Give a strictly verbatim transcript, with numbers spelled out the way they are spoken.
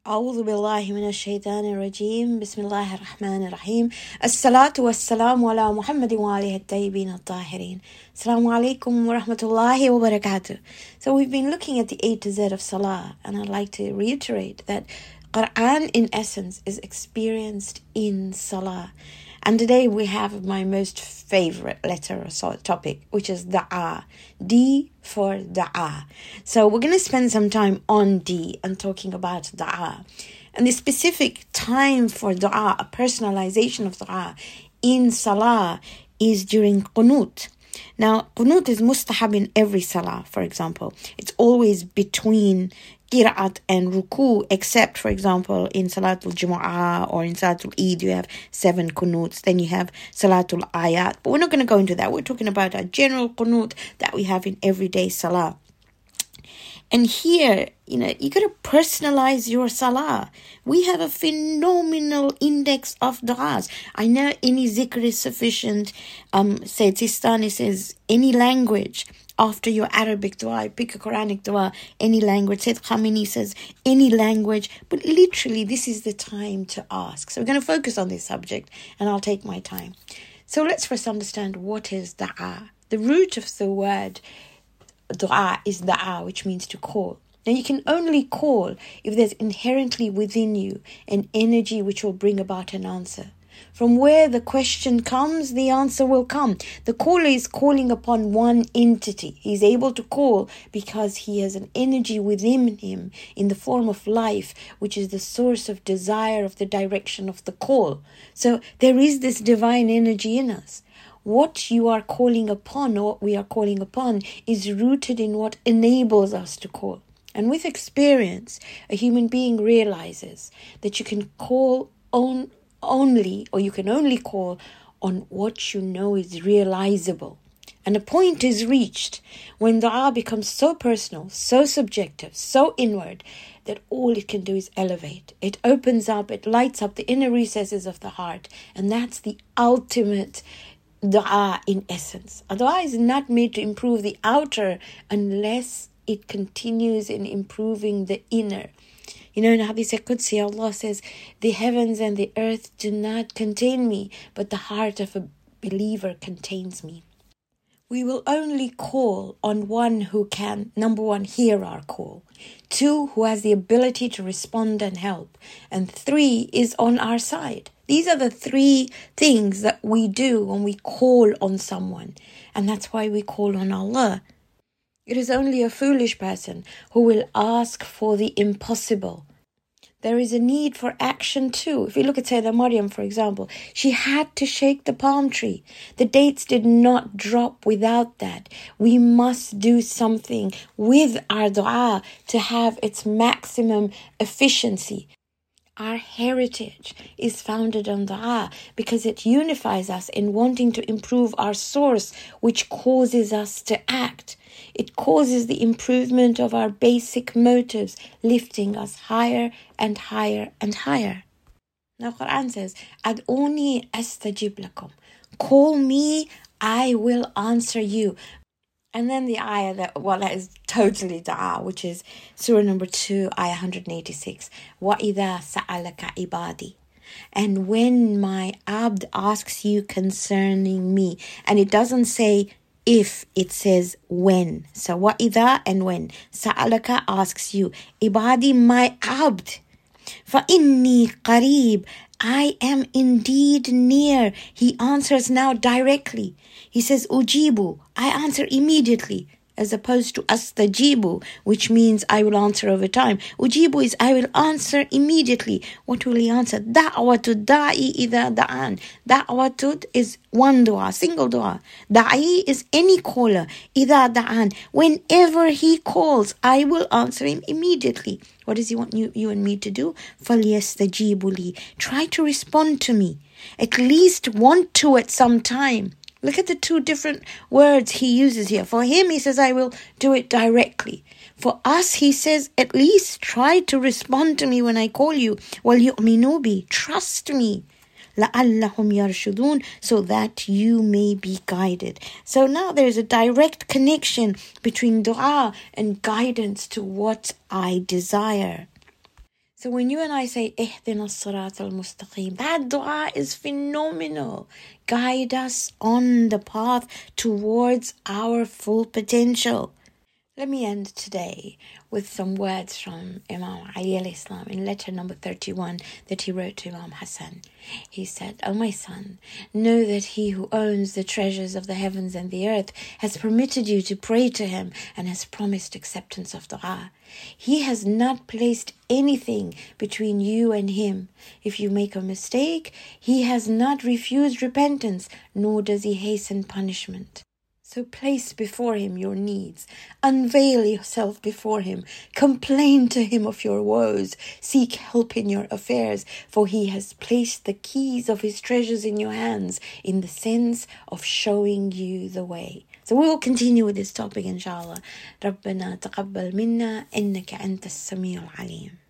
أعوذ بالله من الشيطان الرجيم بسم الله الرحمن الرحيم الصلاة والسلام على محمد وآله الطيبين الطاهرين. Assalamu alaikum wa rahmatullahi wa barakatuh. So we've been looking at the A to Z of Salah, and I'd like to reiterate that Quran in essence is experienced in Salah. And today we have my most favorite letter or topic, which is Da'a. D for Da'a. So we're going to spend some time on D and talking about Da'a. And the specific time for Da'a, a personalization of Da'a in Salah, is during Qunut. Now, Qunut is mustahab in every Salah, for example. It's always between Qira'at and Ruku, except, for example, in Salatul Jumu'ah or in Salatul Eid, you have seven Qunuts. Then you have Salatul Ayat. But we're not going to go into that. We're talking about a general Qunut that we have in everyday Salah. And here, you know, you got to personalize your Salah. We have a phenomenal index of du'as. I know any zikr is sufficient. Um, Sayyid Sistani says any language after your Arabic dua, pick a Quranic dua, any language. Sayyid Khamenei says any language. But literally, this is the time to ask. So we're going to focus on this subject, and I'll take my time. So let's first understand what is da'a. The root of the word Dua is da'a, which means to call. Now you can only call if there's inherently within you an energy which will bring about an answer. From where the question comes, the answer will come. The caller is calling upon one entity. He's able to call because he has an energy within him in the form of life, which is the source of desire of the direction of the call. So there is this divine energy in us. What you are calling upon, or what we are calling upon, is rooted in what enables us to call. And with experience, a human being realizes that you can call on only, or you can only call on what you know is realizable. And a point is reached when dua becomes so personal, so subjective, so inward, that all it can do is elevate. It opens up, it lights up the inner recesses of the heart. And that's the ultimate dua in essence. A dua is not made to improve the outer unless it continues in improving the inner. You know, in Hadith Qudsi, Allah says, the heavens and the earth do not contain me, but the heart of a believer contains me. We will only call on one who can, number one, hear our call. Two, who has the ability to respond and help. And three, is on our side. These are the three things that we do when we call on someone. And that's why we call on Allah. It is only a foolish person who will ask for the impossible. There is a need for action too. If you look at Sayyidah Maryam, for example, she had to shake the palm tree. The dates did not drop without that. We must do something with our dua to have its maximum efficiency. Our heritage is founded on dua because it unifies us in wanting to improve our source, which causes us to act. It causes the improvement of our basic motives, lifting us higher and higher and higher. Now Quran says, Ad'uni astajib lakum. Call me, I will answer you. And then the ayah that, well, that is totally dua, which is Surah number two, ayah one hundred eighty-six. وَإِذَا سَأَلَكَ عِبَادِي. And when my abd asks you concerning me, and it doesn't say if, it says when. So وَإِذَا and when. سَأَلَكَ asks you. Ibadi, my abd. فَإِنِّي قَرِيب. I am indeed near. He answers now directly. He says, Ujibu, I answer immediately, as opposed to astajibu, which means I will answer over time. Ujibu is I will answer immediately. What will he answer? Da'watu da'i idha da'an. Da'watu is one dua, single dua. Da'i is any caller. Idha da'an. Whenever he calls, I will answer him immediately. What does he want you, you and me to do? فَلْيَسْتَجِيبُ لِي. Try to respond to me. At least want to at some time. Look at the two different words he uses here. For him, he says, I will do it directly. For us, he says, at least try to respond to me when I call you. وَلْيُؤْمِنُوا بِي. Trust me. لَعَلَّهُمْ يَرْشُدُونَ. So that you may be guided. So now there's a direct connection between dua and guidance to what I desire. So when you and I say, اهدنا الصراط المستقيم, that dua is phenomenal. Guide us on the path towards our full potential. Let me end today with some words from Imam Ali al-Islam in letter number thirty-one that he wrote to Imam Hassan. He said, "O my son, know that he who owns the treasures of the heavens and the earth has permitted you to pray to him and has promised acceptance of dua. He has not placed anything between you and him. If you make a mistake, he has not refused repentance, nor does he hasten punishment. So place before him your needs, unveil yourself before him, complain to him of your woes, seek help in your affairs, for he has placed the keys of his treasures in your hands in the sense of showing you the way." So we will continue with this topic, inshallah. ربنا تقبل منا إنك أنت السميع العليم.